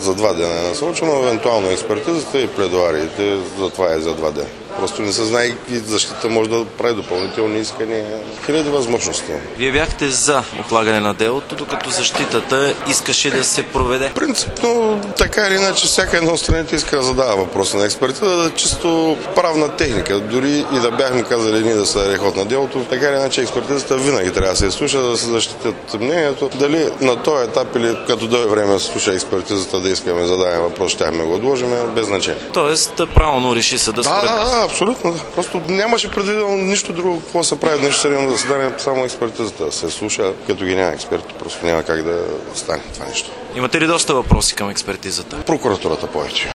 за 2 дена е насочено, евентуално експертизата и пледуариите, затова е за 2 дена. Просто не се знае какви защита може да прави допълнителни искания. Хиляди възможности. Вие бяхте за отлагане на делото, докато защитата искаше да се проведе. Принципно, така или иначе, всяка една от страните иска да задава въпроса на експертиза, да е чисто правна техника. Дори и да бяхме казали ние да се рехот на делото, така или иначе експертизата винаги трябва да се изслуша, да се защитят мнението. Дали на този етап или като дойде време да се слуша експертизата да искаме да задаваме въпрос, щяхме го отложим, без значение. Тоест, правилно реши съда според вас. Абсолютно. Просто нямаше предвидено нищо друго, какво се прави днес съдебно заседание, само експертизата се слуша, като ги няма експерти, просто няма как да стане това нещо. Имате ли доста въпроси към експертизата? Прокуратурата повече.